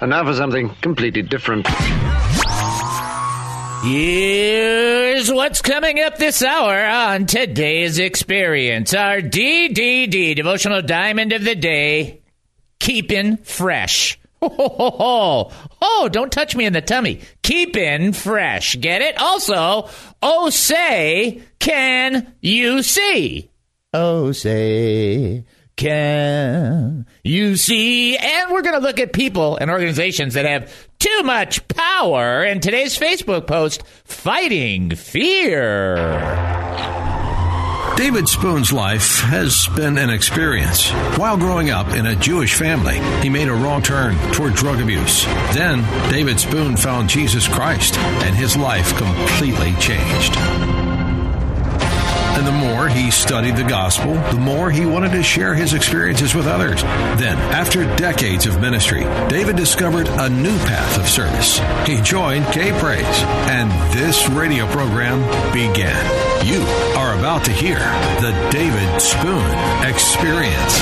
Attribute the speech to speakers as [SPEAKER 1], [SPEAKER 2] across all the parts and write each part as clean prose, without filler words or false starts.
[SPEAKER 1] And now for something completely different.
[SPEAKER 2] Here's what's coming up this hour on today's experience. Our DDD, Devotional Diamond of the Day, keeping fresh. Oh, don't touch me in the tummy. Keeping fresh. Get it? Also, oh, say, can you see? Oh, say, can you see? And we're going to look at people and organizations that have too much power in today's Facebook post, Fighting Fear.
[SPEAKER 3] David Spoon's life has been an experience. While growing up in a Jewish family, he made a wrong turn toward drug abuse. Then, David Spoon found Jesus Christ, and his life completely changed. And the more he studied the gospel, the more he wanted to share his experiences with others. Then, after decades of ministry, David discovered a new path of service. He joined K-Praise, and this radio program began. You are about to hear the David Spoon Experience.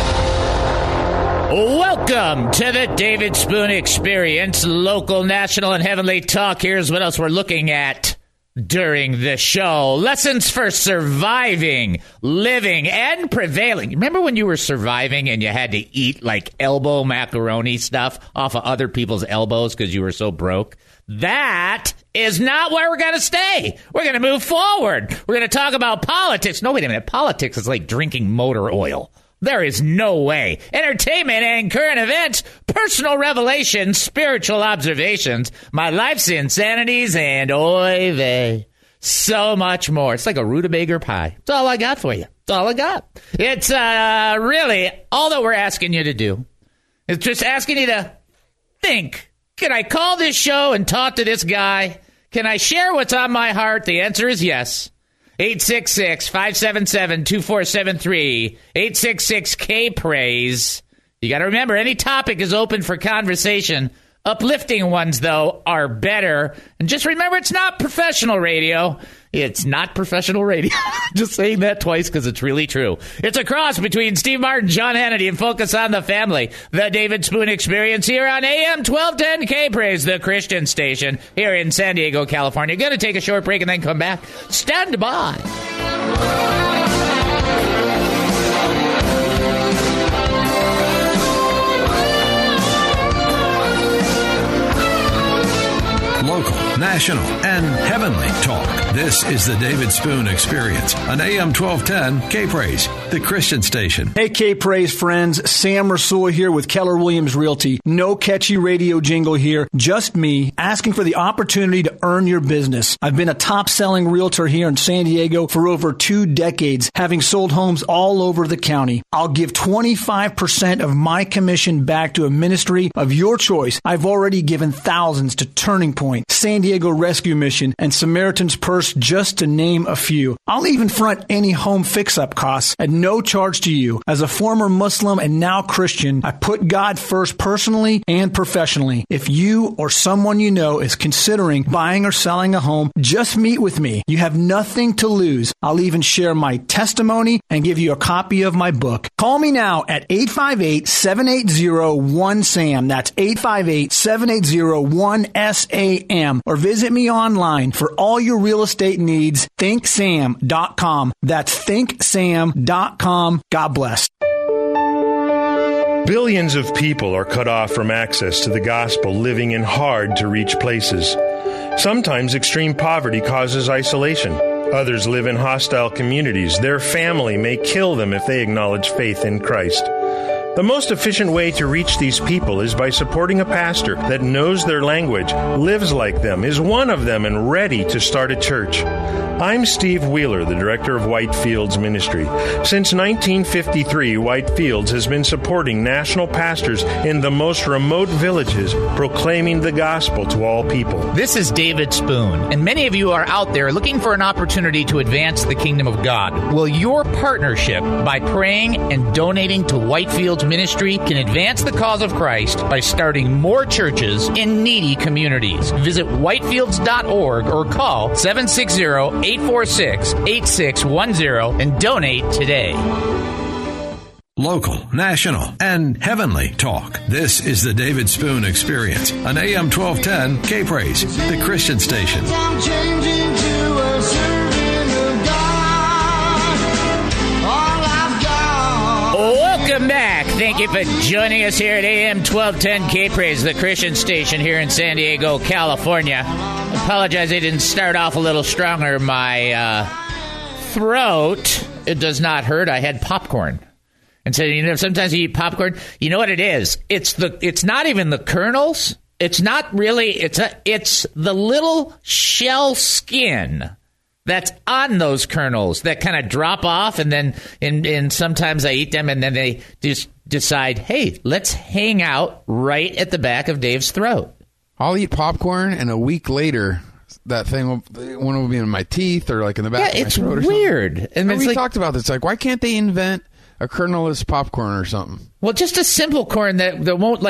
[SPEAKER 2] Welcome to the David Spoon Experience, local, national, and heavenly talk. Here's what else we're looking at during the show. Lessons for surviving, living, and prevailing. Remember when you were surviving and you had to eat like elbow macaroni stuff off of other people's elbows because you were so broke? That is not where we're going to stay. We're going to move forward. We're going to talk about politics. No, wait a minute. Politics is like drinking motor oil. There is no way. Entertainment and current events, personal revelations, spiritual observations, my life's insanities, and oy vey, so much more. It's like a rutabaga pie. That's all I got for you. That's all I got. It's really all that we're asking you to do. It's just asking you to think. Can I call this show and talk to this guy? Can I share what's on my heart? The answer is yes. 866-577-2473, 866-K-Praise. You got to remember, any topic is open for conversation. Uplifting ones, though, are better. And just remember, it's not professional radio. It's not professional radio. Just saying that twice because it's really true. It's a cross between Steve Martin, John Hannity, and Focus on the Family. The David Spoon Experience here on AM 1210 K-Praise, the Christian station here in San Diego, California. Going to take a short break and then come back. Stand by.
[SPEAKER 3] Local, national, and heavenly talk. This is the David Spoon Experience on AM 1210 K-Praise, the Christian station.
[SPEAKER 4] Hey, K-Praise friends. Sam Rasul here with Keller Williams Realty. No catchy radio jingle here. Just me asking for the opportunity to earn your business. I've been a top-selling realtor here in San Diego for over 2 decades, having sold homes all over the county. I'll give 25% of my commission back to a ministry of your choice. I've already given thousands to Turning Point, San Diego Rescue Mission, and Samaritan's Purse, just to name a few. I'll even front any home fix-up costs at no charge to you. As a former Muslim and now Christian, I put God first personally and professionally. If you or someone you know is considering buying or selling a home, just meet with me. You have nothing to lose. I'll even share my testimony and give you a copy of my book. Call me now at 858-780-1SAM. That's 858-780-1SAM. Or visit me online for all your real estate needs, thinksam.com. That's thinksam.com. God bless.
[SPEAKER 5] Billions of people are cut off from access to the gospel, living in hard-to-reach places. Sometimes extreme poverty causes isolation. Others live in hostile communities. Their family may kill them if they acknowledge faith in Christ. The most efficient way to reach these people is by supporting a pastor that knows their language, lives like them, is one of them, and ready to start a church. I'm Steve Wheeler, the director of Whitefields Ministry. Since 1953, Whitefields has been supporting national pastors in the most remote villages, proclaiming the gospel to all people.
[SPEAKER 2] This is David Spoon, and many of you are out there looking for an opportunity to advance the kingdom of God. Well, your partnership by praying and donating to Whitefields Ministry can advance the cause of Christ by starting more churches in needy communities. Visit whitefields.org or call 760-846-8610 and donate today.
[SPEAKER 3] Local, national, and heavenly talk. This is the David Spoon Experience on AM 1210 K-Praise, the Christian station.
[SPEAKER 2] Welcome back. Thank you for joining us here at AM 1210 K-Praise, the Christian station here in San Diego, California. I apologize I didn't start off a little stronger. My throat, it does not hurt. I had popcorn. And so, sometimes you eat popcorn. You know what it is? It's not even the kernels. It's not really. It's the little shell skin that's on those kernels that kind of drop off, and then and sometimes I eat them, and then they just decide, hey, let's hang out right at the back of Dave's throat.
[SPEAKER 6] I'll eat popcorn, and a week later, that thing will be in my teeth or like in the back of my throat.
[SPEAKER 2] Yeah, it's weird.
[SPEAKER 6] And we talked about this. Like, why can't they invent a kernelless popcorn or something?
[SPEAKER 2] Well, just a simple corn that won't,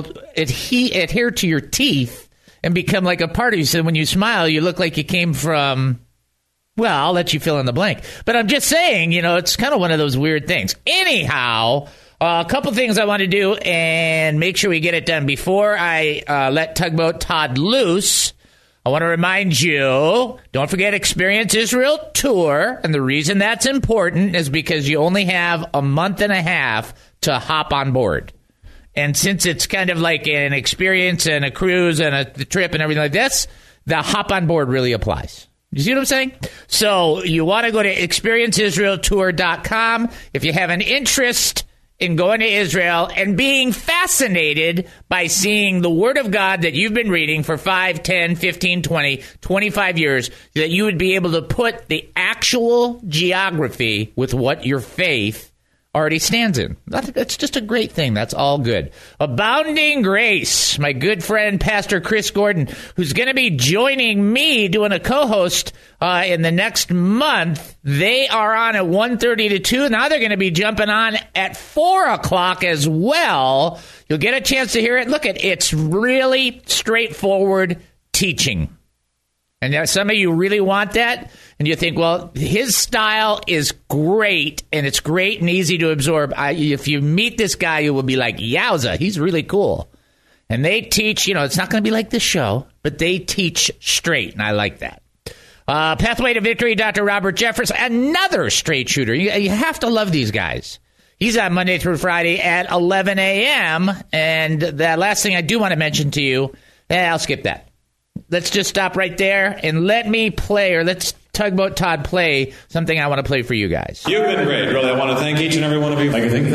[SPEAKER 2] adhere to your teeth and become like a part of you. So when you smile, you look like you came from, well, I'll let you fill in the blank. But I'm just saying, it's kind of one of those weird things. Anyhow, a couple things I want to do and make sure we get it done before I let Tugboat Todd loose. I want to remind you, don't forget Experience Israel Tour. And the reason that's important is because you only have a month and a half to hop on board. And since it's kind of like an experience and a cruise and a trip and everything like this, the hop on board really applies. You see what I'm saying? So you want to go to experienceisraeltour.com if you have an interest in going to Israel and being fascinated by seeing the Word of God that you've been reading for 5, 10, 15, 20, 25 years, that you would be able to put the actual geography with what your faith already stands in. That's just a great thing. That's all good. Abounding Grace, my good friend, Pastor Chris Gordon, who's going to be joining me doing a co-host in the next month. They are on at 1:30 to 2. Now they're going to be jumping on at 4 o'clock as well. You'll get a chance to hear it. Look, it's really straightforward teaching. And some of you really want that, and you think, well, his style is great, and it's great and easy to absorb. If you meet this guy, you will be like, yowza, he's really cool. And they teach, it's not going to be like this show, but they teach straight, and I like that. Pathway to Victory, Dr. Robert Jeffress, another straight shooter. You have to love these guys. He's on Monday through Friday at 11 a.m., and the last thing I do want to mention to you, I'll skip that. Let's just stop right there and let Tugboat Todd play something I want to play for you guys.
[SPEAKER 7] You've been great, really. I want to thank each and every one of you. Thank you.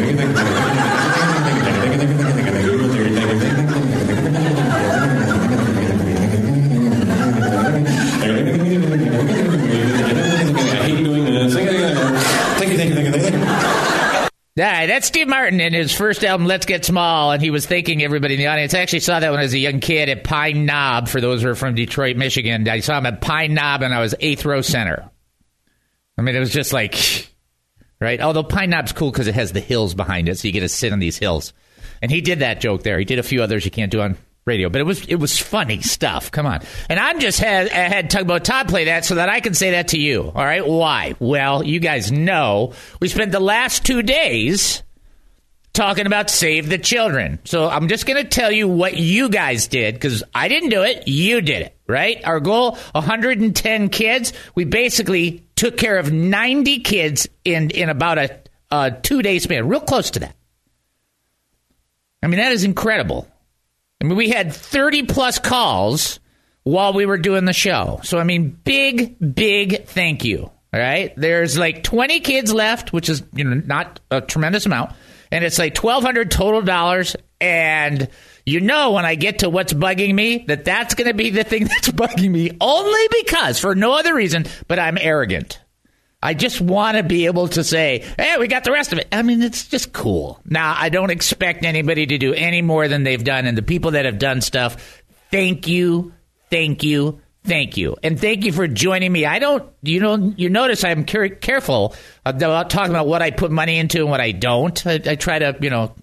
[SPEAKER 2] Yeah, that's Steve Martin in his first album, Let's Get Small, and he was thanking everybody in the audience. I actually saw that when I was a young kid at Pine Knob, for those who are from Detroit, Michigan. I saw him at Pine Knob, and I was 8th row center. I mean, it was just like, right? Although Pine Knob's cool because it has the hills behind it, so you get to sit on these hills. And he did that joke there. He did a few others you can't do on radio, but it was funny stuff. Come on. And I had Tugboat Todd play that so that I can say that to you. All right. Why? Well, you guys know we spent the last 2 days talking about Save the Children. So I'm just going to tell you what you guys did, because I didn't do it. You did it, right? Our goal, 110 kids. We basically took care of 90 kids in about a 2-day span, real close to that. I mean, that is incredible. I mean, we had 30-plus calls while we were doing the show. So, I mean, big thank you, all right? There's like 20 kids left, which is, not a tremendous amount. And it's like $1,200 total dollars. And when I get to what's bugging me, that's going to be the thing that's bugging me, only because, for no other reason, but I'm arrogant. I just want to be able to say, hey, we got the rest of it. I mean, it's just cool. Now, I don't expect anybody to do any more than they've done. And the people that have done stuff, thank you. And thank you for joining me. You notice I'm careful about talking about what I put money into and what I don't. I try to,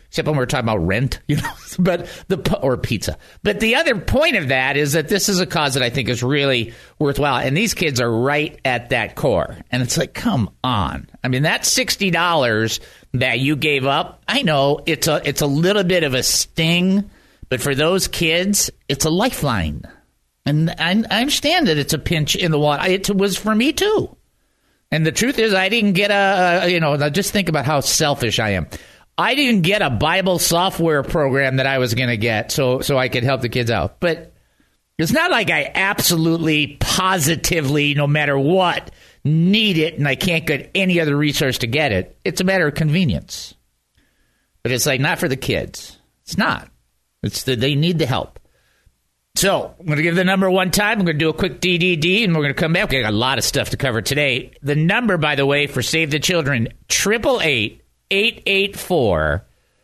[SPEAKER 2] except when we're talking about rent, or pizza. But the other point of that is that this is a cause that I think is really worthwhile. And these kids are right at that core. And it's like, come on. I mean, that $60 that you gave up, I know it's a little bit of a sting, but for those kids, it's a lifeline. And I understand that it's a pinch in the water. It was for me, too. And the truth is, I didn't get just think about how selfish I am. I didn't get a Bible software program that I was going to get so I could help the kids out. But it's not like I absolutely, positively, no matter what, need it and I can't get any other resource to get it. It's a matter of convenience. But it's like not for the kids. It's not. They need the help. So I'm going to give the number one time. I'm going to do a quick DDD, and we're going to come back. We got a lot of stuff to cover today. The number, by the way, for Save the Children, 888-884-4836.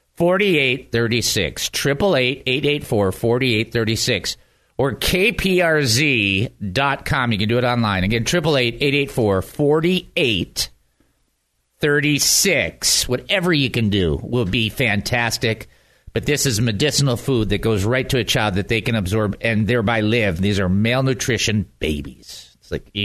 [SPEAKER 2] 888-884-4836. Or kprz.com. You can do it online. Again, 888-884-4836. Whatever you can do will be fantastic. But this is medicinal food that goes right to a child that they can absorb and thereby live. These are malnutrition babies. It's like,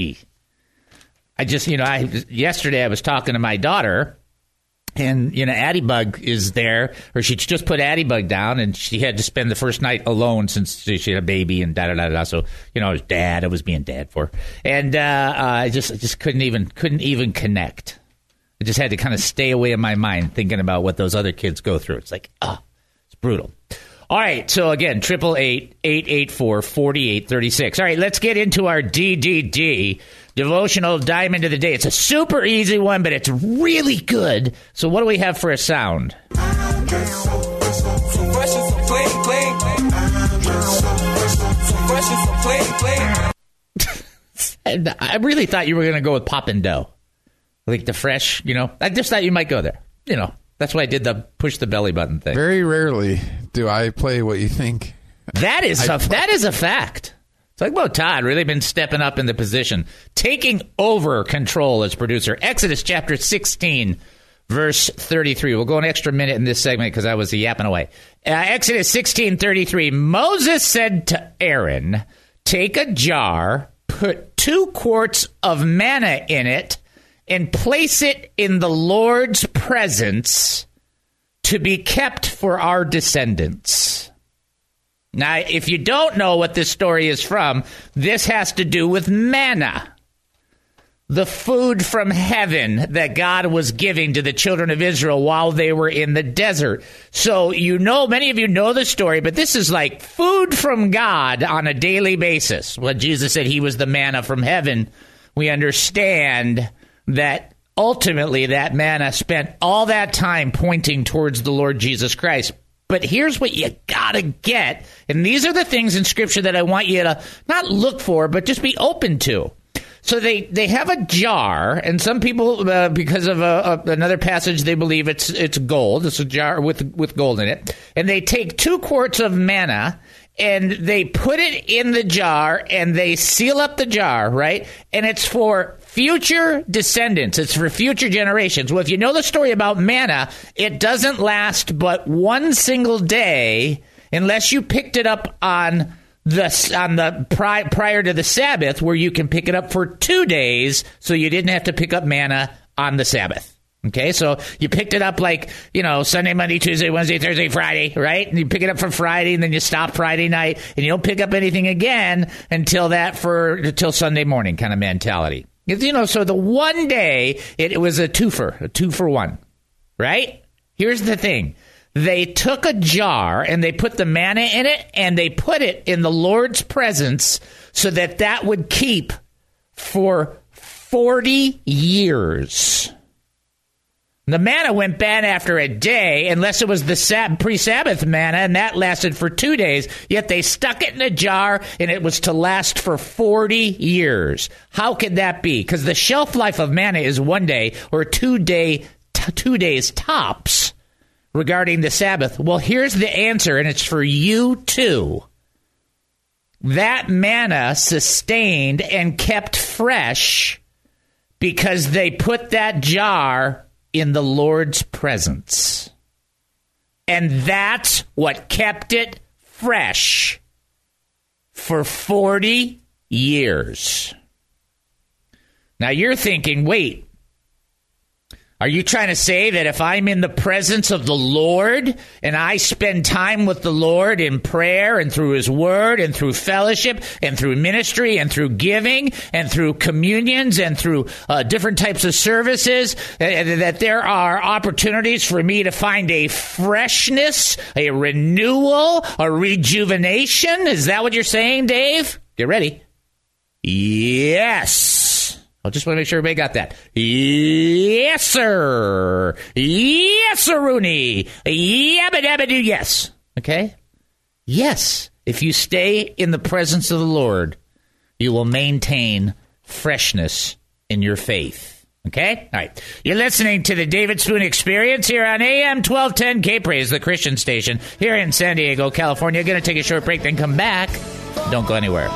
[SPEAKER 2] yesterday I was talking to my daughter, and, Addie Bug is there, or she just put Addie Bug down, and she had to spend the first night alone since she had a baby and da-da-da-da. So, I was dad. I was being dad for her. And I just couldn't even connect. I just had to kind of stay away in my mind thinking about what those other kids go through. It's like, brutal. All right. So again, 888-884-4836. All right. Let's get into our DDD, devotional diamond of the day. It's a super easy one, but it's really good. So what do we have for a sound? I really thought you were going to go with Poppin' Dough. Like the fresh, I just thought you might go there, That's why I did the push the belly button thing.
[SPEAKER 6] Very rarely do I play what you think.
[SPEAKER 2] That is a fact. It's like, well, Todd really been stepping up in the position, taking over control as producer. Exodus chapter 16, verse 33. We'll go an extra minute in this segment because I was yapping away. Exodus 16:33. Moses said to Aaron, "Take a jar, put 2 quarts of manna in it, and place it in the Lord's presence to be kept for our descendants." Now, if you don't know what this story is from, this has to do with manna, the food from heaven that God was giving to the children of Israel while they were in the desert. So many of you know the story, but this is like food from God on a daily basis. When Jesus said he was the manna from heaven, we understand that ultimately that manna spent all that time pointing towards the Lord Jesus Christ. But here's what you gotta get, and these are the things in Scripture that I want you to not look for, but just be open to. So they have a jar, and some people, because of another passage, they believe it's gold. It's a jar with gold in it, and they take 2 quarts of manna, and they put it in the jar, and they seal up the jar, right? And it's for future descendants. It's for future generations. Well, if you know the story about manna, it doesn't last but one single day unless you picked it up on the prior to the Sabbath, where you can pick it up for 2 days, so you didn't have to pick up manna on the Sabbath. Okay, so you picked it up like, Sunday, Monday, Tuesday, Wednesday, Thursday, Friday, right? And you pick it up for Friday, and then you stop Friday night, and you don't pick up anything again until Sunday morning kind of mentality. So the one day, it was a 2 for 1, right? Here's the thing. They took a jar, and they put the manna in it, and they put it in the Lord's presence so that would keep for 40 years. The manna went bad after a day, unless it was the pre-Sabbath manna, and that lasted for 2 days. Yet they stuck it in a jar, and it was to last for 40 years. How could that be? Because the shelf life of manna is 1 day or 2 days tops regarding the Sabbath. Well, here's the answer, and it's for you too. That manna sustained and kept fresh because they put that jar in the Lord's presence. And that's what kept it fresh for 40 years. Now you're thinking, wait, are you trying to say that if I'm in the presence of the Lord and I spend time with the Lord in prayer and through his word and through fellowship and through ministry and through giving and through communions and through different types of services, that there are opportunities for me to find a freshness, a renewal, a rejuvenation? Is that what you're saying, Dave? Get ready. Yes. I just want to make sure everybody got that. Yes, sir. Yes, sir, Rooney. Yabba dabba do yes. Okay? Yes. If you stay in the presence of the Lord, you will maintain freshness in your faith. Okay? All right. You're listening to the David Spoon Experience here on AM 1210 K-Praise, the Christian station here in San Diego, California. Going to take a short break, then come back. Don't go anywhere.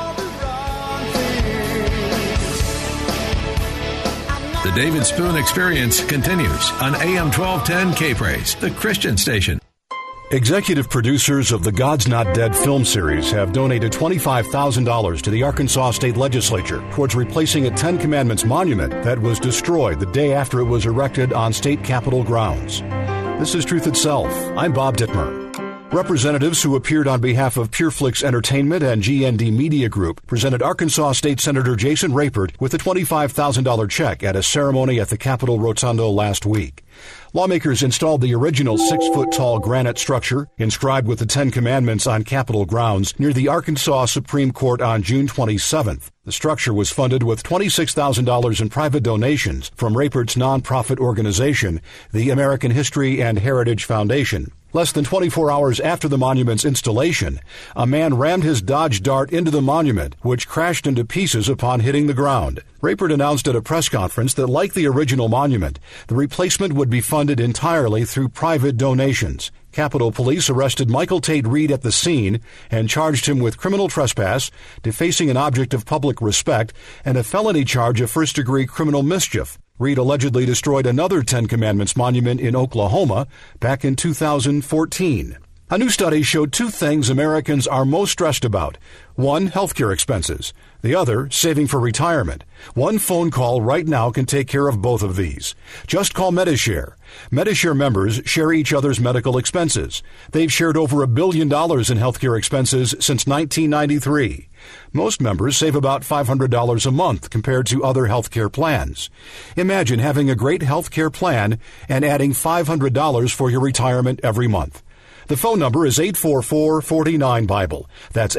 [SPEAKER 3] The David Spoon Experience continues on AM 1210 K-Praise, the Christian station.
[SPEAKER 8] Executive producers of the God's Not Dead film series have donated $25,000 to the Arkansas State Legislature towards replacing a Ten Commandments monument that was destroyed the day after it was erected on state capitol grounds. This is Truth Itself. I'm Bob Dittmer. Representatives who appeared on behalf of PureFlix Entertainment and GND Media Group presented Arkansas State Senator Jason Rapert with a $25,000 check at a ceremony at the Capitol Rotunda last week. Lawmakers installed the original 6-foot-tall granite structure inscribed with the Ten Commandments on Capitol grounds near the Arkansas Supreme Court on June 27th. The structure was funded with $26,000 in private donations from Rapert's nonprofit organization, the American History and Heritage Foundation. Less than 24 hours after the monument's installation, a man rammed his Dodge Dart into the monument, which crashed into pieces upon hitting the ground. Rapert announced at a press conference that, like the original monument, the replacement would be funded entirely through private donations. Capitol Police arrested Michael Tate Reed at the scene and charged him with criminal trespass, defacing an object of public respect, and a felony charge of first-degree criminal mischief. Reed allegedly destroyed another Ten Commandments monument in Oklahoma back in 2014. A new study showed two things Americans are most stressed about. One, healthcare expenses. The other, saving for retirement. One phone call right now can take care of both of these. Just call Medi-Share. Medi-Share members share each other's medical expenses. They've shared over $1 billion in healthcare expenses since 1993. Most members save about $500 a month compared to other healthcare plans. Imagine having a great healthcare plan and adding $500 for your retirement every month. The phone number is 844-49-BIBLE. That's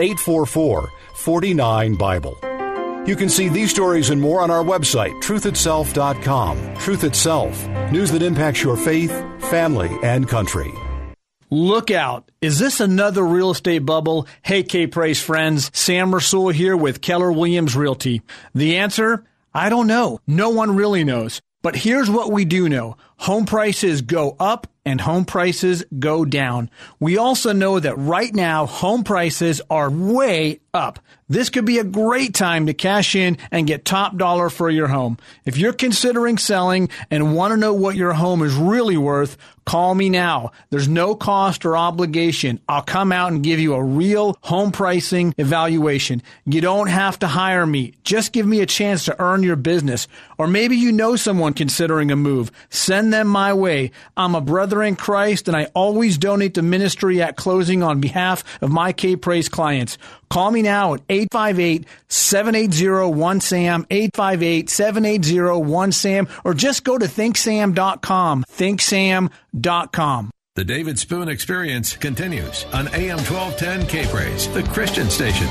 [SPEAKER 8] 844-49-BIBLE. You can see these stories and more on our website, truthitself.com. Truth Itself, news that impacts your faith, family, and country.
[SPEAKER 4] Look out. Is this another real estate bubble? Hey, K-Praise friends. Sam Rasul here with Keller Williams Realty. The answer? I don't know. No one really knows. But here's what we do know. Home prices go up and home prices go down. We also know that right now, home prices are way up. This could be a great time to cash in and get top dollar for your home. If you're considering selling and want to know what your home is really worth, call me now. There's no cost or obligation. I'll come out and give you a real home pricing evaluation. You don't have to hire me. Just give me a chance to earn your business. Or maybe you know someone considering a move. Send them my way. I'm a brother in Christ, and I always donate to ministry at closing on behalf of my K-Praise clients. Call me now at 858-780-1SAM, 858-780-1SAM, or just go to thinksam.com, thinksam.com.
[SPEAKER 3] The David Spoon Experience continues on AM 1210 K-Praise, the Christian station.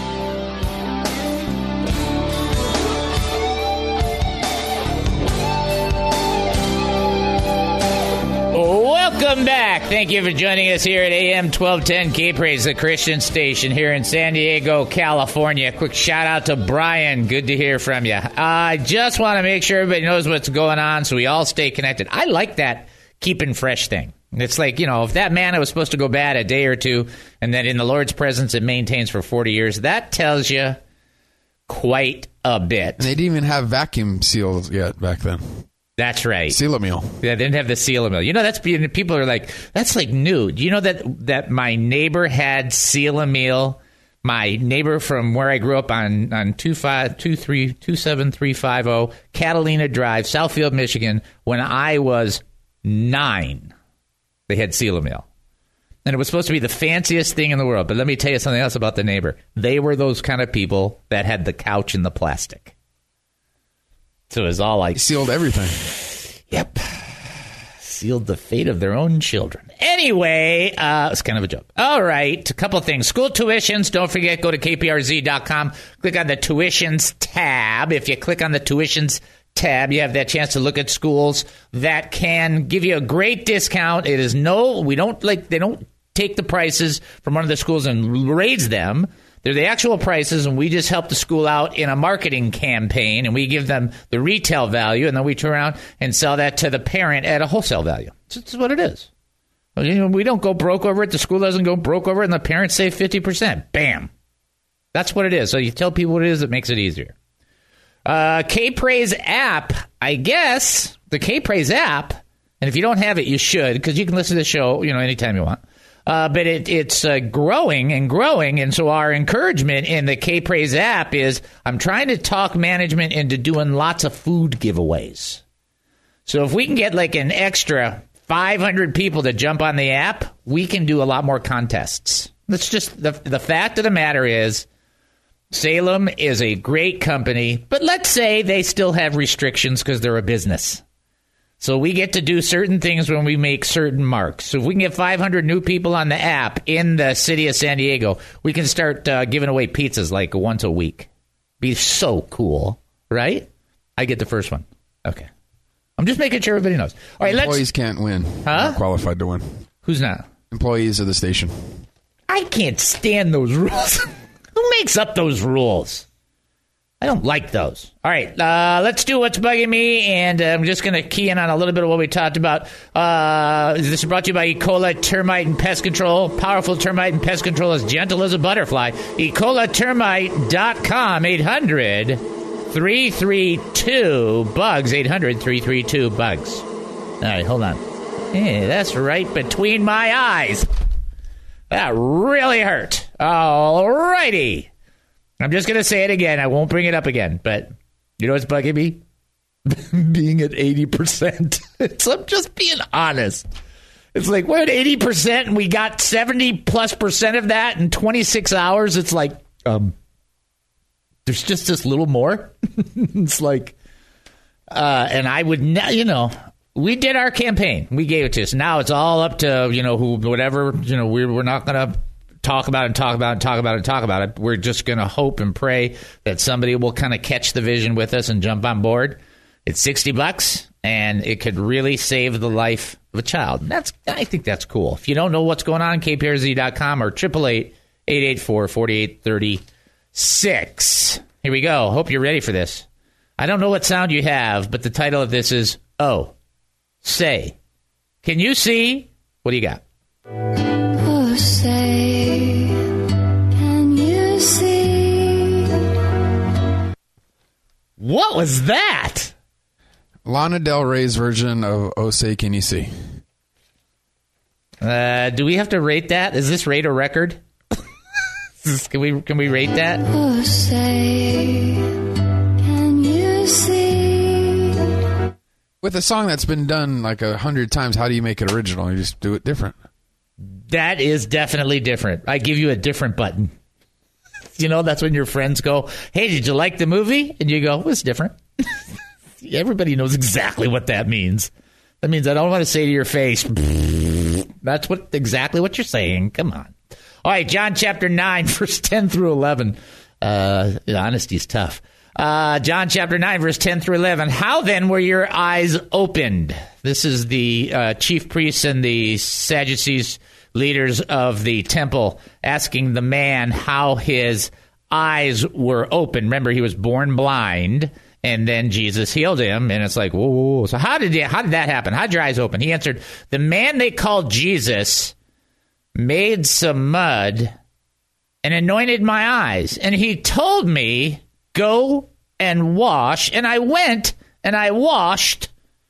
[SPEAKER 2] Welcome back. Thank you for joining us here at AM 1210 K-Praise, the Christian station here in San Diego, California. Quick shout out to Brian. Good to hear from you. I just want to make sure everybody knows what's going on so we all stay connected. I like that keeping fresh thing. It's like, you know, if that manna was supposed to go bad a day or two and then in the Lord's presence it maintains for 40 years, that tells you quite a bit.
[SPEAKER 6] And they didn't even have vacuum seals yet back then.
[SPEAKER 2] That's right.
[SPEAKER 6] Seal-a-meal.
[SPEAKER 2] Yeah, they didn't have the seal-a-meal. You know, people are like, that's like new. Do you know that my neighbor had seal-a-meal? My neighbor from where I grew up on 27350 Catalina Drive, Southfield, Michigan, when I was 9, they had seal-a-meal. And it was supposed to be the fanciest thing in the world. But let me tell you something else about the neighbor. They were those kind of people that had the couch in the plastic. So it was all like...
[SPEAKER 6] Sealed everything.
[SPEAKER 2] Yep. Sealed the fate of their own children. Anyway, it's kind of a joke. All right, a couple of things. School tuitions, don't forget, go to kprz.com. Click on the tuitions tab. If you click on the tuitions tab, you have that chance to look at schools that can give you a great discount. It is they don't take the prices from one of the schools and raise them. They're the actual prices, and we just help the school out in a marketing campaign, and we give them the retail value, and then we turn around and sell that to the parent at a wholesale value. That's what it is. You know, we don't go broke over it. The school doesn't go broke over it, and the parents save 50%. Bam. That's what it is. So you tell people what it is, it makes it easier. K-Praise app, I guess, the K-Praise app, and if you don't have it, you should, because you can listen to the show, anytime you want. But it's growing and growing, and so our encouragement in the K-Praise app is I'm trying to talk management into doing lots of food giveaways. So if we can get like an extra 500 people to jump on the app, we can do a lot more contests. That's just the fact of the matter is Salem is a great company, but let's say they still have restrictions because they're a business. So we get to do certain things when we make certain marks. So if we can get 500 new people on the app in the city of San Diego, we can start giving away pizzas like once a week. Be so cool, right? I get the first one. Okay. I'm just making sure everybody knows. All right,
[SPEAKER 6] Employees can't win. Not qualified to win.
[SPEAKER 2] Who's not?
[SPEAKER 6] Employees of the station.
[SPEAKER 2] I can't stand those rules. Who makes up those rules? I don't like those. All right, let's do What's Bugging Me, and I'm just going to key in on a little bit of what we talked about. This is brought to you by Ecola Termite and Pest Control. Powerful termite and pest control as gentle as a butterfly. EcolaTermite.com, 800-332-BUGS, 800-332-BUGS. All right, hold on. Hey, that's right between my eyes. That really hurt. All righty. I'm just going to say it again. I won't bring it up again. But you know what's bugging me? Being at 80%. I'm just being honest. It's like, we're at 80% and we got 70+% of that in 26 hours. It's like, there's just this little more. It's like, and I would, we did our campaign. We gave it to us. Now it's all up to, whatever, we're not going to talk about it. We're just going to hope and pray that somebody will kind of catch the vision with us and jump on board. It's $60, and it could really save the life of a child. I think that's cool. If you don't know what's going on, kprz.com or 888-448-3036. Here we go. Hope you're ready for this. I don't know what sound you have, but the title of this is, Oh, Say. Can you see? What do you got?
[SPEAKER 9] Oh, say, can you see?
[SPEAKER 2] What was that?
[SPEAKER 6] Lana Del Rey's version of Oh Say Can You See.
[SPEAKER 2] Do we have to rate that? Is this rate a record? Can we rate that?
[SPEAKER 9] Oh, say, can you see?
[SPEAKER 6] With a song that's been done like 100 times, how do you make it original? You just do it different.
[SPEAKER 2] That is definitely different. I give you a different button. That's when your friends go, hey, did you like the movie? And you go, well, it's different. Everybody knows exactly what that means. That means I don't want to say to your face, that's exactly what you're saying. Come on. All right, John chapter 9, verse 10 through 11. Honesty is tough. John chapter 9, verse 10 through 11. How then were your eyes opened? This is the chief priests and the Sadducees, leaders of the temple, asking the man how his eyes were open. Remember, he was born blind, and then Jesus healed him. And it's like, whoa. So how did that happen? How did your eyes open? He answered, the man they called Jesus made some mud and anointed my eyes. And he told me, go and wash. And I went and I washed,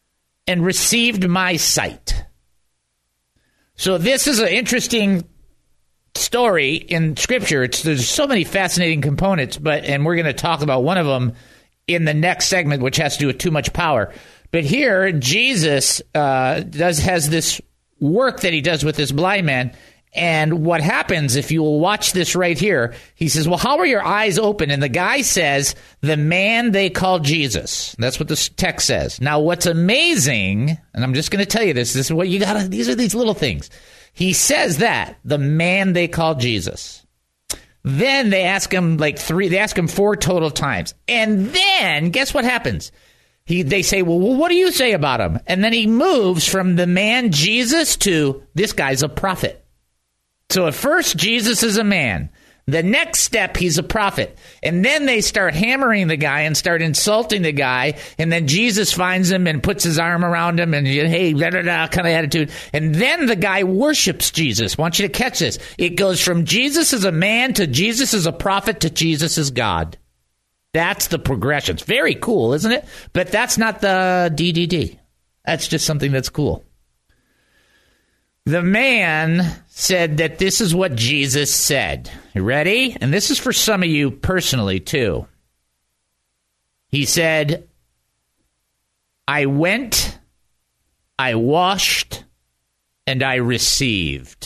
[SPEAKER 2] and received my sight. So this is an interesting story in Scripture. There's so many fascinating components, and we're going to talk about one of them in the next segment, which has to do with too much power. But here, Jesus has this work that he does with this blind man. And what happens, if you will watch this right here, he says, well, how are your eyes open? And the guy says, the man they call Jesus. That's what the text says. Now, what's amazing, and I'm just going to tell you this is what you got to, these are these little things. He says that, the man they call Jesus. Then they ask him they ask him 4 total times. And then, guess what happens? They say, well, what do you say about him? And then he moves from the man Jesus to this guy's a prophet. So at first, Jesus is a man. The next step, he's a prophet. And then they start hammering the guy and start insulting the guy. And then Jesus finds him and puts his arm around him and, hey, da-da-da, kind of attitude. And then the guy worships Jesus. I want you to catch this. It goes from Jesus as a man to Jesus as a prophet to Jesus as God. That's the progression. It's very cool, isn't it? But that's not the DDD. That's just something that's cool. The man said that this is what Jesus said. You ready? And this is for some of you personally, too. He said, I went, I washed, and I received.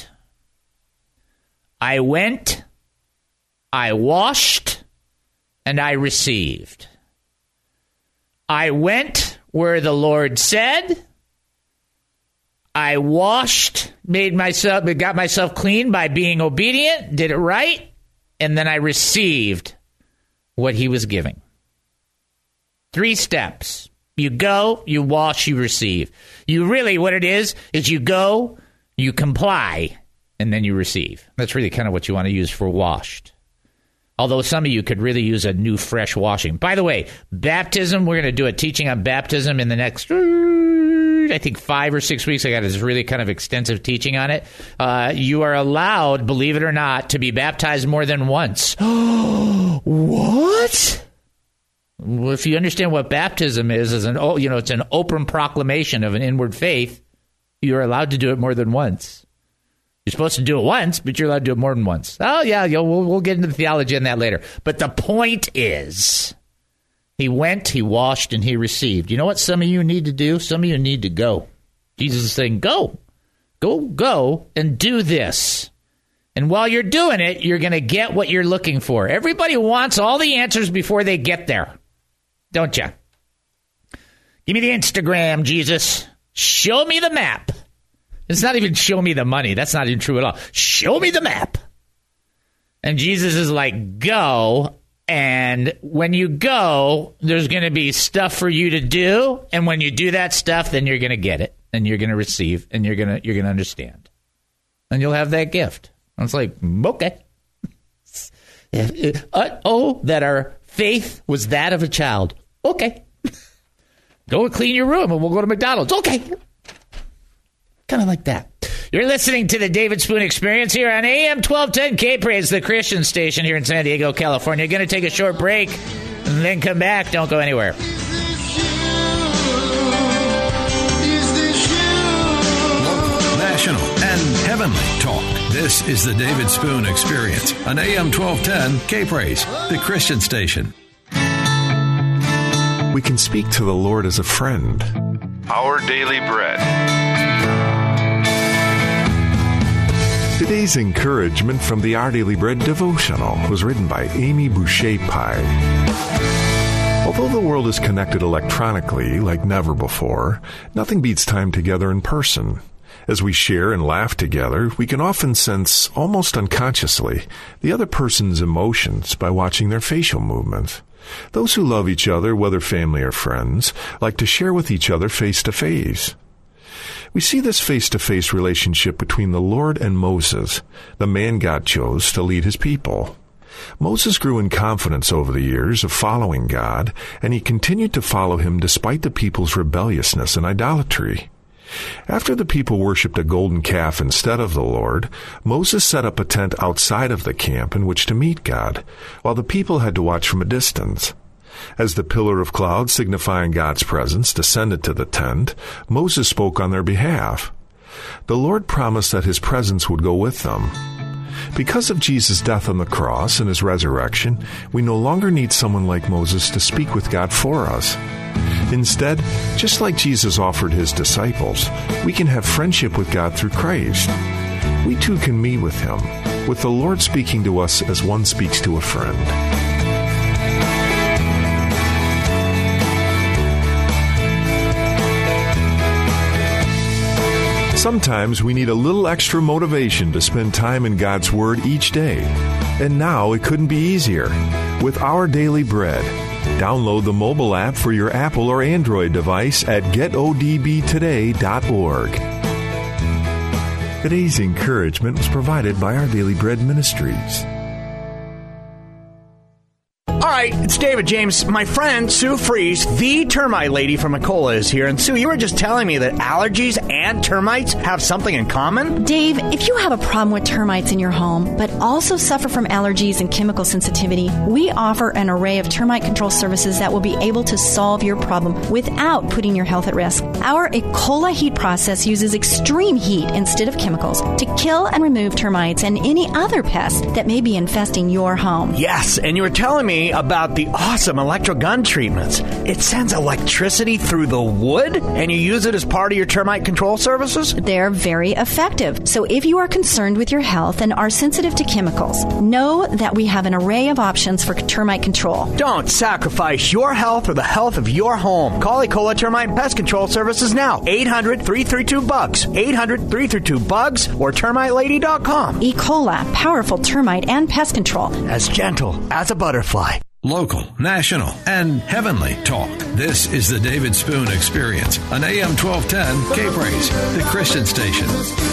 [SPEAKER 2] I went, I washed, and I received. I went where the Lord said. I washed, got myself clean by being obedient, did it right, and then I received what he was giving. 3 steps. You go, you wash, you receive. You really, what it is you go, you comply, and then you receive. That's really kind of what you want to use for washed. Although some of you could really use a new, fresh washing. By the way, baptism, we're going to do a teaching on baptism in the next, I think, 5 or 6 weeks. I got this really kind of extensive teaching on it. You are allowed, believe it or not, to be baptized more than once. What? Well, if you understand what baptism is it's an open proclamation of an inward faith. You're allowed to do it more than once. You're supposed to do it once, but you're allowed to do it more than once. Oh, yeah, we'll get into the theology on that later. But the point is, he went, he washed, and he received. You know what some of you need to do? Some of you need to go. Jesus is saying, go, and do this. And while you're doing it, you're going to get what you're looking for. Everybody wants all the answers before they get there. Don't you? Give me the Instagram, Jesus. Show me the map. It's not even show me the money. That's not even true at all. Show me the map. And Jesus is like, go. And when you go, there's going to be stuff for you to do. And when you do that stuff, then you're going to get it. And you're going to receive. And you're going to understand. And you'll have that gift. And it's like, okay. That our faith was that of a child. Okay. Go and clean your room and we'll go to McDonald's. Okay. Kind of like that. You're listening to the David Spoon Experience here on AM 1210 K-Praise, the Christian station here in San Diego, California. You're going to take a short break and then come back. Don't go anywhere.
[SPEAKER 3] Local, national, and heavenly talk. This is the David Spoon Experience on AM 1210 K-Praise, the Christian station.
[SPEAKER 10] We can speak to the Lord as a friend.
[SPEAKER 11] Our daily bread.
[SPEAKER 10] Today's encouragement from the Our Daily Bread devotional was written by Amy Boucher Pye. Although the world is connected electronically like never before, nothing beats time together in person. As we share and laugh together, we can often sense, almost unconsciously, the other person's emotions by watching their facial movements. Those who love each other, whether family or friends, like to share with each other face-to-face. We see this face-to-face relationship between the Lord and Moses, the man God chose to lead his people. Moses grew in confidence over the years of following God, and he continued to follow him despite the people's rebelliousness and idolatry. After the people worshipped a golden calf instead of the Lord, Moses set up a tent outside of the camp in which to meet God, while the people had to watch from a distance. As the pillar of cloud signifying God's presence descended to the tent, Moses spoke on their behalf. The Lord promised that his presence would go with them. Because of Jesus' death on the cross and his resurrection, we no longer need someone like Moses to speak with God for us. Instead, just like Jesus offered his disciples, we can have friendship with God through Christ. We too can meet with him, with the Lord speaking to us as one speaks to a friend. Sometimes we need a little extra motivation to spend time in God's Word each day. And now it couldn't be easier. With Our Daily Bread, download the mobile app for your Apple or Android device at getodbtoday.org. Today's encouragement was provided by Our Daily Bread Ministries.
[SPEAKER 12] All right, it's David James. My friend Sue Fries, the termite lady from Ecola, is here. And Sue, you were just telling me that allergies and termites have something in common?
[SPEAKER 13] Dave, if you have a problem with termites in your home, but also suffer from allergies and chemical sensitivity, we offer an array of termite control services that will be able to solve your problem without putting your health at risk. Our Ecola heat process uses extreme heat instead of chemicals to kill and remove termites and any other pests that may be infesting your home.
[SPEAKER 12] Yes, and you were telling me about the awesome electrogun treatments. It sends electricity through the wood, and you use it as part of your termite control services?
[SPEAKER 13] They're very effective. So if you are concerned with your health and are sensitive to chemicals, know that we have an array of options for termite control.
[SPEAKER 12] Don't sacrifice your health or the health of your home. Call Ecola Termite and Pest Control Services now. 800-332-BUGS. 800-332-BUGS or termitelady.com.
[SPEAKER 13] Ecola, powerful termite and pest control.
[SPEAKER 12] As gentle as a butterfly.
[SPEAKER 3] Local, national, and heavenly talk. This is the David Spoon Experience on AM 1210 K-Praise, the Christian station.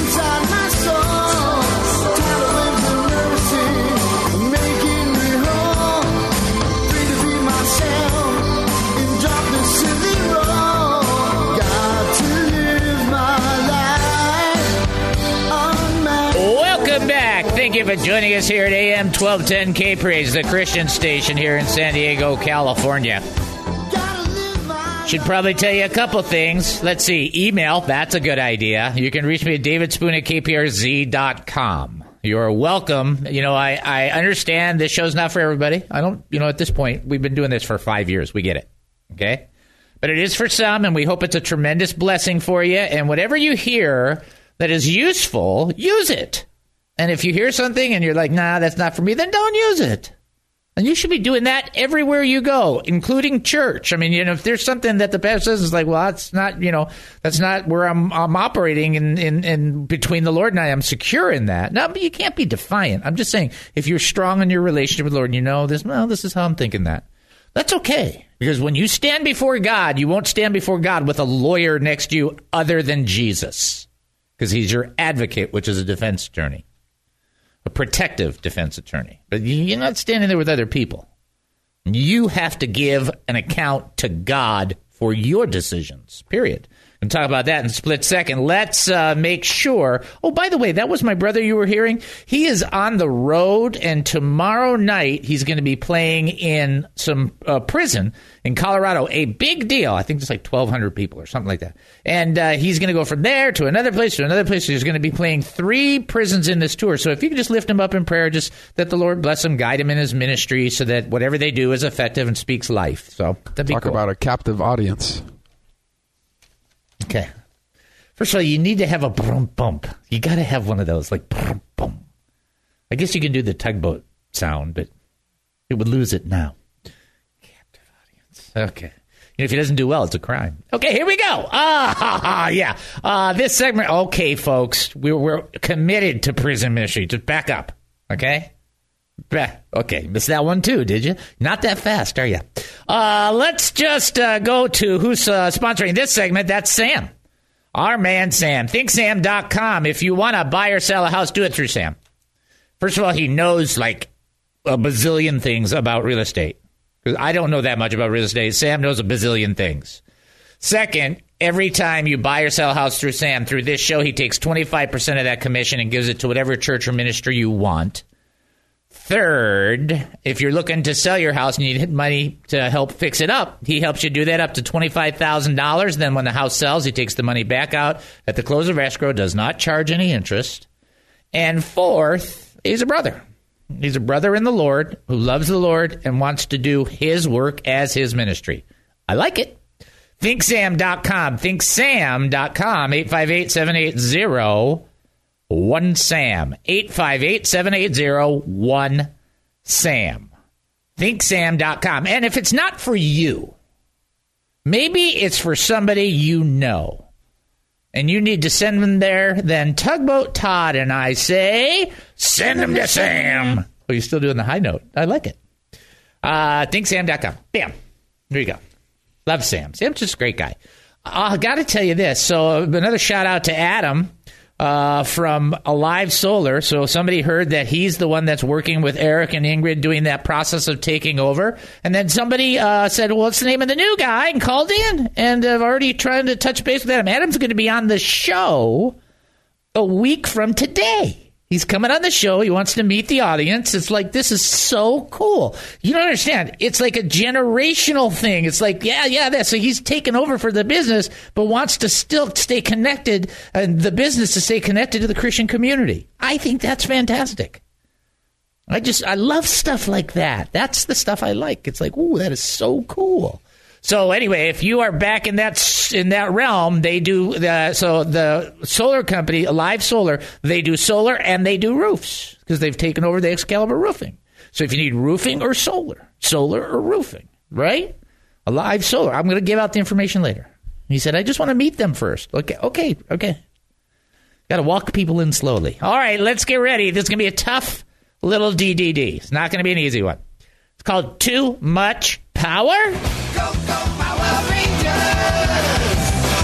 [SPEAKER 2] Welcome back. Thank you for joining us here at AM 1210 K-Praise, the Christian station here in San Diego, California. Should probably tell you a couple things. Let's see. Email, that's a good idea. You can reach me at davidspoon@kprz.com. You're welcome. You know, I understand this show's not for everybody. I don't, at this point, we've been doing this for 5 years. We get it. Okay? But it is for some, and we hope it's a tremendous blessing for you. And whatever you hear that is useful, use it. And if you hear something and you're like, nah, that's not for me, then don't use it. And you should be doing that everywhere you go, including church. I mean, if there's something that the pastor says is like, well, that's not, that's not where I'm operating in between the Lord and I. I'm secure in that. No, but you can't be defiant. I'm just saying, if you're strong in your relationship with the Lord, this is how I'm thinking that. That's okay. Because when you stand before God, you won't stand before God with a lawyer next to you other than Jesus. Because he's your advocate, which is a defense attorney. A protective defense attorney. But you're not standing there with other people. You have to give an account to God for your decisions, period. We'll talk about that in a split second. Let's make sure. Oh, by the way, that was my brother you were hearing. He is on the road, and tomorrow night he's going to be playing in some prison in Colorado. A big deal. I think it's like 1,200 people or something like that. And he's going to go from there to another place, to another place. He's going to be playing 3 prisons in this tour. So if you could just lift him up in prayer, just that the Lord bless him, guide him in his ministry so that whatever they do is effective and speaks life. So that'd be
[SPEAKER 6] Talk
[SPEAKER 2] cool.
[SPEAKER 6] about a captive audience.
[SPEAKER 2] Okay. First of all, you need to have a brum bump. You got to have one of those, like brum bum. I guess you can do the tugboat sound, but it would lose it now. Captive audience. Okay. If he doesn't do well, it's a crime. Okay, here we go. Yeah. This segment. Okay, folks, we're committed to prison ministry. Just back up. Okay. Okay, missed that one too, did you? Not that fast, are you? Let's just go to who's sponsoring this segment. That's Sam. Our man, Sam. ThinkSam.com. If you want to buy or sell a house, do it through Sam. First of all, he knows like a bazillion things about real estate. Because I don't know that much about real estate. Sam knows a bazillion things. Second, every time you buy or sell a house through Sam, through this show, he takes 25% of that commission and gives it to whatever church or ministry you want. Third, if you're looking to sell your house and you need money to help fix it up, he helps you do that up to $25,000. Then when the house sells, he takes the money back out at the close of escrow, does not charge any interest. And fourth, he's a brother. He's a brother in the Lord who loves the Lord and wants to do his work as his ministry. I like it. ThinkSam.com. ThinkSam.com. 858-780-1SAM. 858-780-1SAM. ThinkSam.com. And if it's not for you, maybe it's for somebody you know, and you need to send them there, then Tugboat Todd and I say, send them to Sam. Oh, you're still doing the high note. I like it. ThinkSam.com. Bam. There you go. Love Sam. Sam's just a great guy. I got to tell you this. So another shout out to Adam from Alive Solar. So somebody heard that he's the one that's working with Eric and Ingrid doing that process of taking over. And then somebody said, well, what's the name of the new guy? And called in. And I've already tried to touch base with Adam. Adam's going to be on the show a week from today. He's coming on the show. He wants to meet the audience. It's like, this is so cool. You don't understand. It's like a generational thing. It's like, yeah. So he's taken over for the business, but wants to still stay connected, and the business to stay connected to the Christian community. I think that's fantastic. I love stuff like that. That's the stuff I like. It's like, ooh, that is so cool. So anyway, if you are back in that realm, they do the solar company, Alive Solar, they do solar and they do roofs because they've taken over the Excalibur Roofing. So if you need roofing or solar or roofing, right? Alive Solar. I'm going to give out the information later. He said, I just want to meet them first. Okay. Got to walk people in slowly. All right, let's get ready. This is going to be a tough little DDD. It's not going to be an easy one. It's called Too Much Power. Go, go, Power Rangers!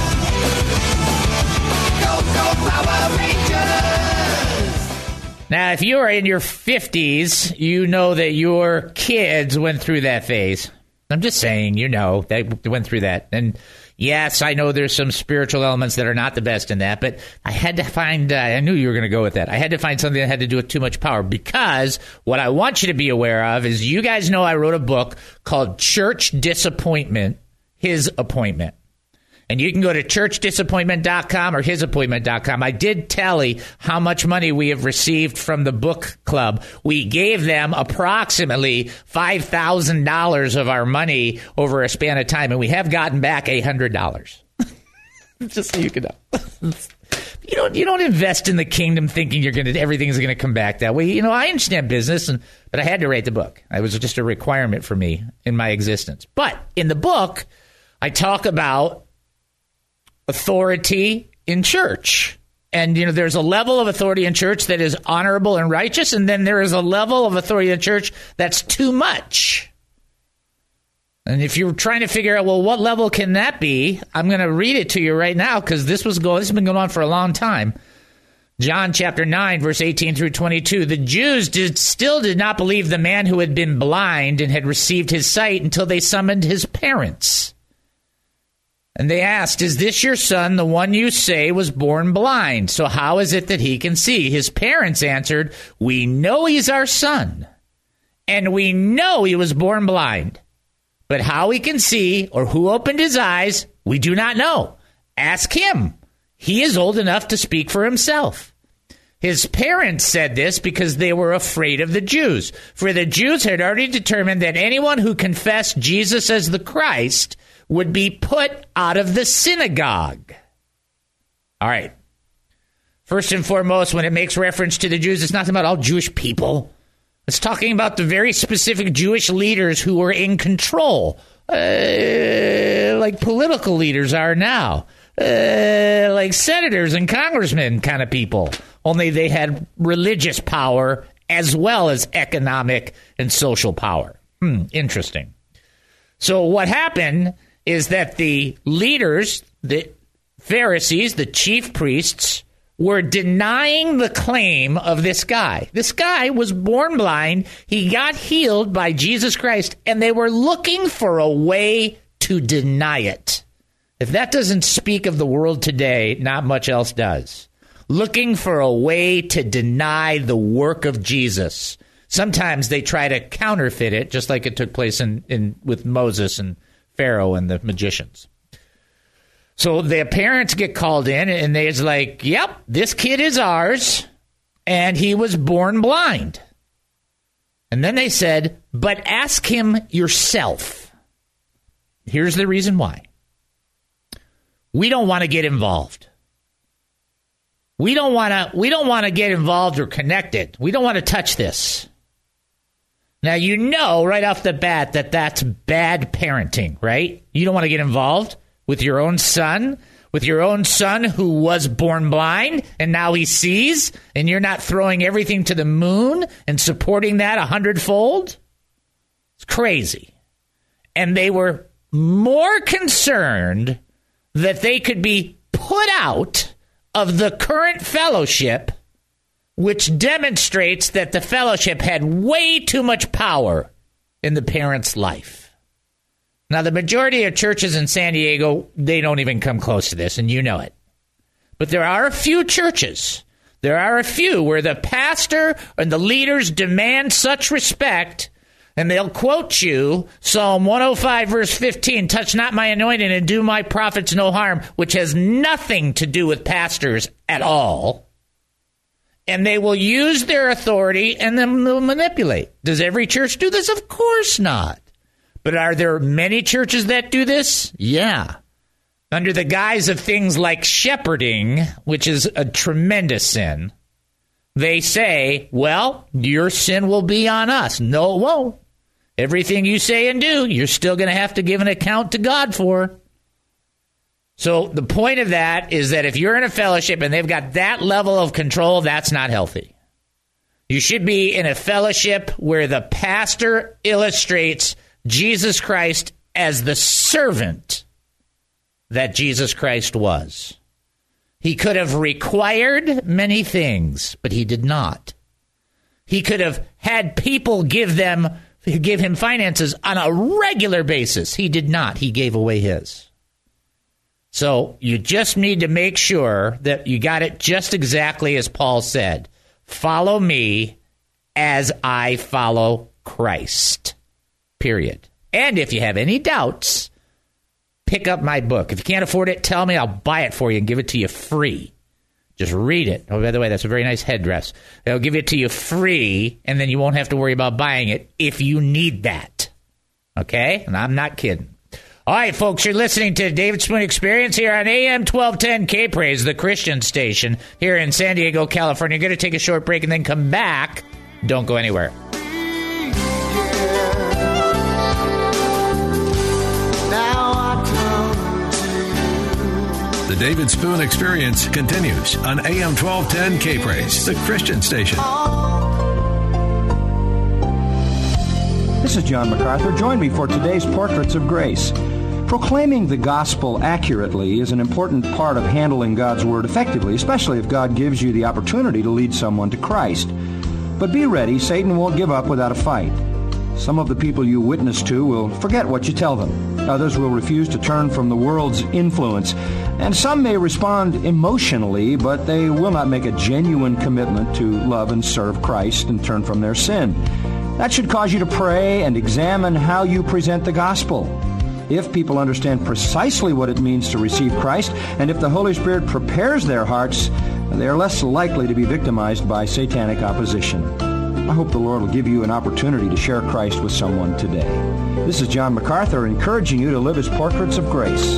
[SPEAKER 2] Go, go, Power Rangers! Now, if you are in your 50s, you know that your kids went through that phase. I'm just saying, they went through that. And yes, I know there's some spiritual elements that are not the best in that, but I had to find, I knew you were going to go with that. I had to find something that had to do with too much power, because what I want you to be aware of is, you guys know I wrote a book called Church Disappointment, His Appointment. And you can go to churchdisappointment.com or hisappointment.com. I did tally how much money we have received from the book club. We gave them approximately $5,000 of our money over a span of time, and we have gotten back $100. Just so you can know. You don't invest in the kingdom thinking everything's going to come back that way. I understand business, but I had to write the book. It was just a requirement for me in my existence. But in the book, I talk about authority in church. And, there's a level of authority in church that is honorable and righteous, and then there is a level of authority in church that's too much. And if you're trying to figure out, well, what level can that be? I'm going to read it to you right now, because this has been going on for a long time. John chapter 9, verse 18 through 22. The Jews still did not believe the man who had been blind and had received his sight until they summoned his parents. And they asked, is this your son, the one you say was born blind? So how is it that he can see? His parents answered, we know he's our son, and we know he was born blind. But how he can see, or who opened his eyes, we do not know. Ask him. He is old enough to speak for himself. His parents said this because they were afraid of the Jews. For the Jews had already determined that anyone who confessed Jesus as the Christ would be put out of the synagogue. All right. First and foremost, when it makes reference to the Jews, it's not about all Jewish people. It's talking about the very specific Jewish leaders who were in control, like political leaders are now, like senators and congressmen kind of people. Only they had religious power as well as economic and social power. Interesting. So what happened is that the leaders, the Pharisees, the chief priests, were denying the claim of this guy. This guy was born blind. He got healed by Jesus Christ, and they were looking for a way to deny it. If that doesn't speak of the world today, not much else does. Looking for a way to deny the work of Jesus. Sometimes they try to counterfeit it, just like it took place with Moses and Pharaoh and the magicians. So the parents get called in, and they're like, yep, this kid is ours, and he was born blind. And then they said, but ask him yourself. Here's the reason why. We don't want to get involved. We don't want to get involved or connected. We don't want to touch this. Now, you know right off the bat that that's bad parenting, right? You don't want to get involved with your own son who was born blind and now he sees, and you're not throwing everything to the moon and supporting that 100-fold. It's crazy. And they were more concerned that they could be put out of the current fellowship, which demonstrates that the fellowship had way too much power in the parent's life. Now, the majority of churches in San Diego, they don't even come close to this, and you know it. But there are a few churches, where the pastor and the leaders demand such respect, and they'll quote you Psalm 105, verse 15, touch not my anointing and do my prophets no harm, which has nothing to do with pastors at all. And they will use their authority and then they'll manipulate. Does every church do this? Of course not. But are there many churches that do this? Yeah. Under the guise of things like shepherding, which is a tremendous sin, they say, well, your sin will be on us. No, it won't. Everything you say and do, you're still going to have to give an account to God for. So the point of that is that if you're in a fellowship and they've got that level of control, that's not healthy. You should be in a fellowship where the pastor illustrates Jesus Christ as the servant that Jesus Christ was. He could have required many things, but he did not. He could have had people give him finances on a regular basis. He did not. He gave away his. So you just need to make sure that you got it just exactly as Paul said. Follow me as I follow Christ. Period. And if you have any doubts, pick up my book. If you can't afford it, tell me. I'll buy it for you and give it to you free. Just read it. Oh, by the way, that's a very nice headdress. They'll give it to you free, and then you won't have to worry about buying it if you need that. Okay? And I'm not kidding. All right, folks, you're listening to David Spoon Experience here on AM 1210 K-Praise, the Christian station here in San Diego, California. You're going to take a short break and then come back. Don't go anywhere.
[SPEAKER 3] The David Spoon Experience continues on AM 1210 K-Praise, the Christian station.
[SPEAKER 14] This is John MacArthur. Join me for today's Portraits of Grace. Proclaiming the gospel accurately is an important part of handling God's word effectively, especially if God gives you the opportunity to lead someone to Christ. But be ready, Satan won't give up without a fight. Some of the people you witness to will forget what you tell them. Others will refuse to turn from the world's influence. And some may respond emotionally, but they will not make a genuine commitment to love and serve Christ and turn from their sin. That should cause you to pray and examine how you present the gospel. If people understand precisely what it means to receive Christ, and if the Holy Spirit prepares their hearts, they are less likely to be victimized by satanic opposition. I hope the Lord will give you an opportunity to share Christ with someone today. This is John MacArthur encouraging you to live as portraits of grace.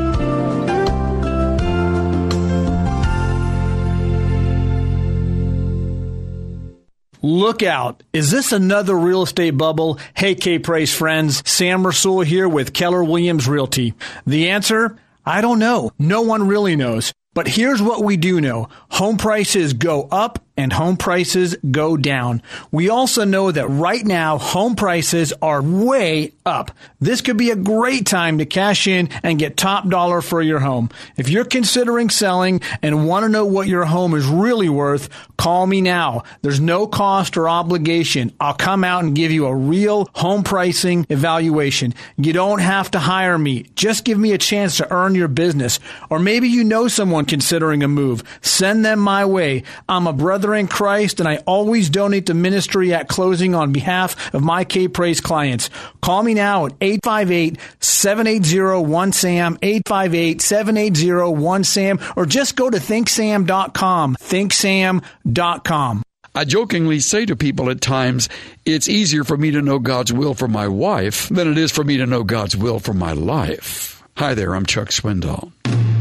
[SPEAKER 4] Look out. Is this another real estate bubble? Hey, K-Praise friends. Sam Rasul here with Keller Williams Realty. The answer? I don't know. No one really knows. But here's what we do know. Home prices go up and home prices go down. We also know that right now, home prices are way up. This could be a great time to cash in and get top dollar for your home. If you're considering selling and want to know what your home is really worth, call me now. There's no cost or obligation. I'll come out and give you a real home pricing evaluation. You don't have to hire me. Just give me a chance to earn your business. Or maybe you know someone considering a move. Send them my way. I'm a brother brother in Christ, and I always donate to ministry at closing on behalf of my K-Praise clients. Call me now at 858-780-1SAM, 858-780-1SAM, or just go to thinksam.com, thinksam.com.
[SPEAKER 15] I jokingly say to people at times, it's easier for me to know God's will for my wife than it is for me to know God's will for my life. Hi there, I'm Chuck Swindoll.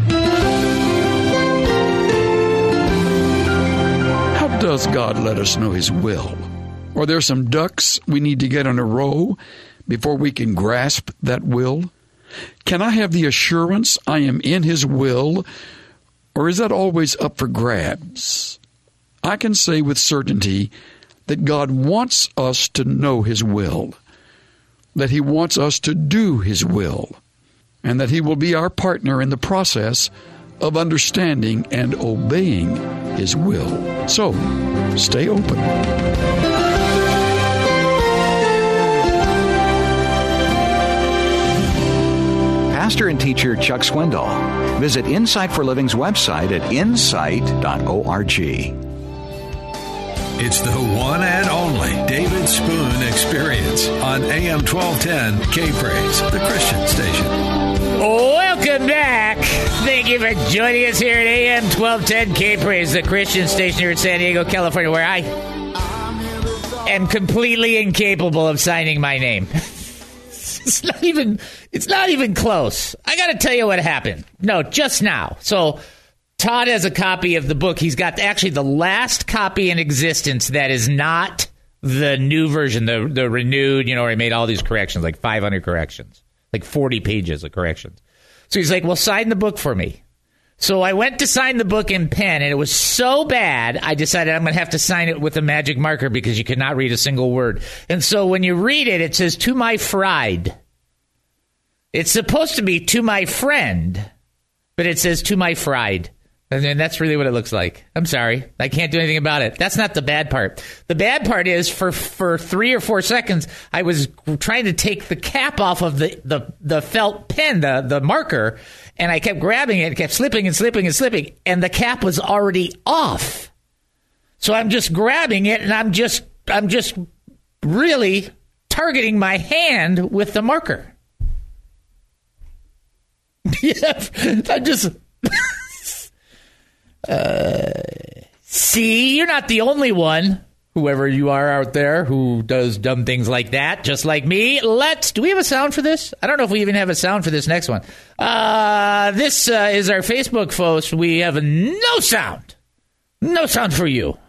[SPEAKER 15] How does God let us know His will? Are there some ducks we need to get in a row before we can grasp that will? Can I have the assurance I am in His will, or is that always up for grabs? I can say with certainty that God wants us to know His will, that He wants us to do His will, and that He will be our partner in the process of understanding and obeying His will. So, stay open.
[SPEAKER 16] Pastor and teacher Chuck Swindoll. Visit Insight for Living's website at insight.org.
[SPEAKER 3] It's the one and only David Spoon Experience on AM 1210 K-Praise, the Christian station.
[SPEAKER 2] Welcome back. Thank you for joining us here at AM 1210 K-Praise, the Christian station here in San Diego, California, where I am completely incapable of signing my name. It's not even close. I got to tell you what happened. No, just now. So Todd has a copy of the book. He's got actually the last copy in existence that is not the new version, the renewed, where he made all these corrections, like 500 corrections, like 40 pages of corrections. So he's like, well, sign the book for me. So I went to sign the book in pen, and it was so bad, I decided I'm going to have to sign it with a magic marker because you could not read a single word. And so when you read it, it says, to my fried. It's supposed to be to my friend, but it says to my fried. And that's really what it looks like. I'm sorry. I can't do anything about it. That's not the bad part. The bad part is for 3 or 4 seconds, I was trying to take the cap off of the felt pen, the marker, and I kept grabbing it, kept slipping and slipping and slipping, and the cap was already off. So I'm just grabbing it, and I'm just really targeting my hand with the marker. Yeah, I'm just... See, you're not the only one, whoever you are out there, who does dumb things like that, just like me. Do we have a sound for this? I don't know if we even have a sound for this next one. This is our Facebook post. We have no sound. No sound for you.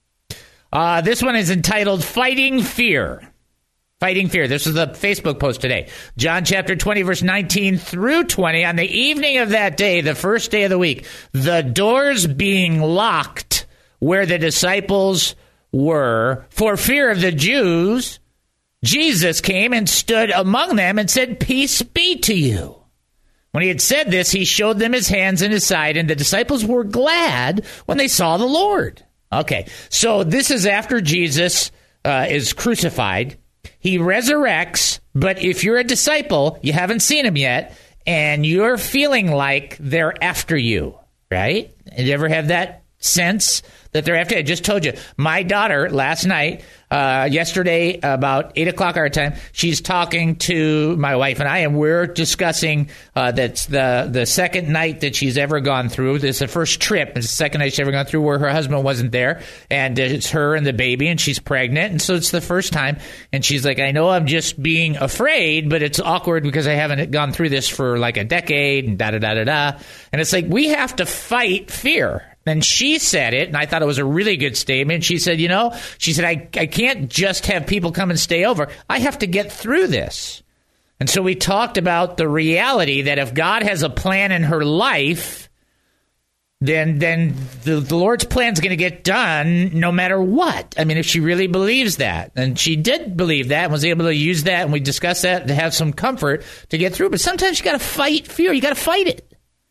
[SPEAKER 2] This one is entitled Fighting Fear. Fighting Fear. This is the Facebook post today. John chapter 20, verse 19 through 20. On the evening of that day, the first day of the week, the doors being locked where the disciples were for fear of the Jews, Jesus came and stood among them and said, "Peace be to you." When he had said this, he showed them his hands and his side, and the disciples were glad when they saw the Lord. Okay, so this is after Jesus is crucified. He resurrects, but if you're a disciple, you haven't seen him yet, and you're feeling like they're after you, right? Did you ever have that sense that they're after you? I just told you, my daughter last night, yesterday, about 8 o'clock our time, she's talking to my wife and I, and we're discussing that's the second night that she's ever gone through. This is the first trip. It's the second night she's ever gone through where her husband wasn't there, and it's her and the baby, and she's pregnant, and so it's the first time. And she's like, I know I'm just being afraid, but it's awkward because I haven't gone through this for like a decade, and da-da-da-da-da. And it's like, we have to fight fear. And she said it, and I thought it was a really good statement. She said, I can't just have people come and stay over. I have to get through this. And so we talked about the reality that if God has a plan in her life, then the Lord's plan is going to get done no matter what. I mean, if she really believes that. And she did believe that and was able to use that, and we discussed that to have some comfort to get through. But sometimes you got to fight fear. You got to fight it.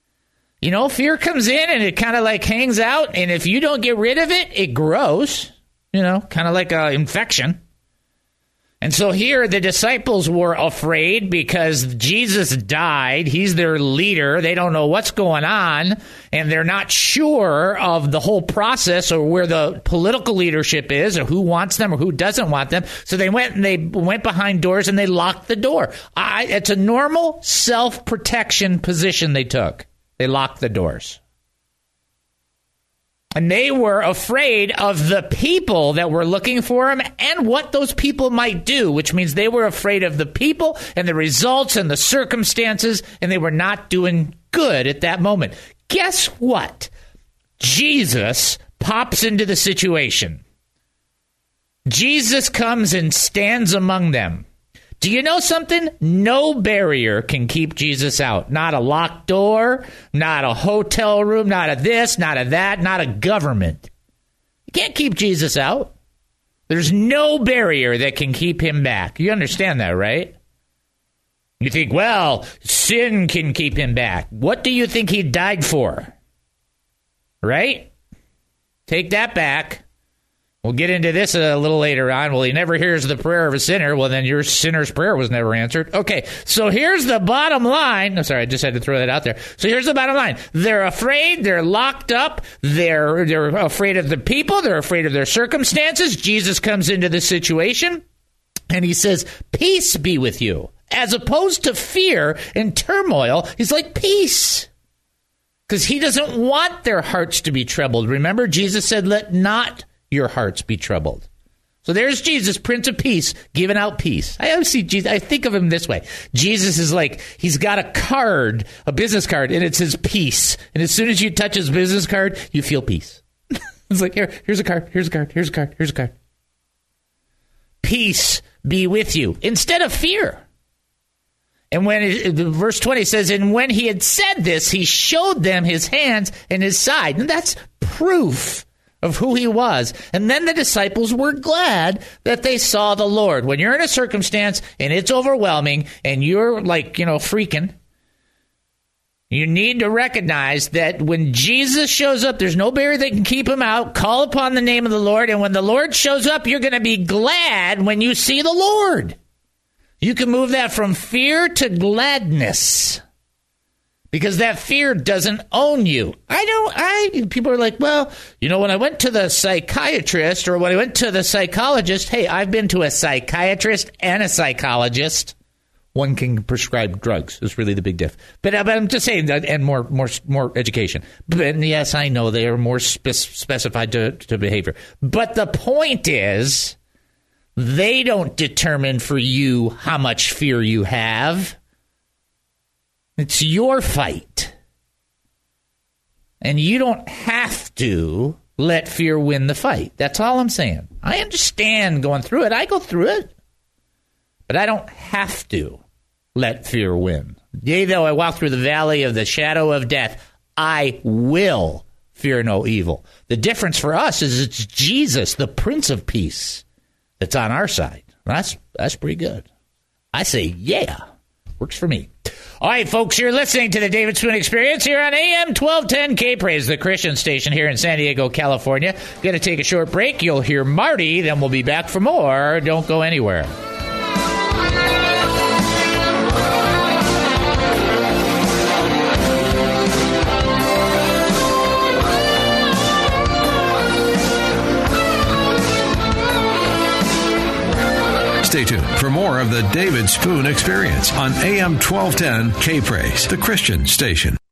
[SPEAKER 2] Fear comes in and it kind of like hangs out, and if you don't get rid of it, it grows, kind of like an infection. And so here the disciples were afraid because Jesus died. He's their leader. They don't know what's going on, and they're not sure of the whole process or where the political leadership is or who wants them or who doesn't want them. So they went behind doors and they locked the door. It's a normal self-protection position they took. They locked the doors. And they were afraid of the people that were looking for him and what those people might do, which means they were afraid of the people and the results and the circumstances, and they were not doing good at that moment. Guess what? Jesus pops into the situation. Jesus comes and stands among them. Do you know something? No barrier can keep Jesus out. Not a locked door, not a hotel room, not a this, not a that, not a government. You can't keep Jesus out. There's no barrier that can keep him back. You understand that, right? You think, well, sin can keep him back. What do you think he died for? Right? Take that back. We'll get into this a little later on. Well, he never hears the prayer of a sinner. Well, then your sinner's prayer was never answered. Okay, so here's the bottom line. I'm sorry, I just had to throw that out there. So here's the bottom line. They're afraid. They're locked up. They're afraid of the people. They're afraid of their circumstances. Jesus comes into the situation, and he says, peace be with you. As opposed to fear and turmoil, he's like, peace. Because he doesn't want their hearts to be troubled. Remember, Jesus said, let not your hearts be troubled. So there's Jesus, Prince of Peace, giving out peace. I always see Jesus, I think of him this way. Jesus is like, he's got a card, a business card, and it says peace. And as soon as you touch his business card, you feel peace. It's like, here's a card, here's a card, here's a card, here's a card. Peace be with you, instead of fear. And when verse 20 says, and when he had said this, he showed them his hands and his side. And that's proof of who he was. And then the disciples were glad that they saw the Lord. When you're in a circumstance and it's overwhelming and you're like, freaking, you need to recognize that when Jesus shows up, there's no barrier that can keep him out. Call upon the name of the Lord. And when the Lord shows up, you're going to be glad when you see the Lord. You can move that from fear to gladness. Because that fear doesn't own you. People are like, well, when I went to the psychiatrist or when I went to the psychologist, hey, I've been to a psychiatrist and a psychologist. One can prescribe drugs. It's really the big diff. But I'm just saying that, and more education. But yes, I know they are more specified to behavior. But the point is, they don't determine for you how much fear you have. It's your fight. And you don't have to let fear win the fight. That's all I'm saying. I understand going through it. I go through it. But I don't have to let fear win. Yea, though I walk through the valley of the shadow of death, I will fear no evil. The difference for us is it's Jesus, the Prince of Peace, that's on our side. That's pretty good. I say, yeah, works for me. All right, folks, you're listening to the David Spoon Experience here on AM 1210 K-Praise, the Christian station here in San Diego, California. Going to take a short break. You'll hear Marty, then we'll be back for more. Don't go anywhere.
[SPEAKER 3] Stay tuned for more of the David Spoon Experience on AM 1210 K-Praise, the Christian station.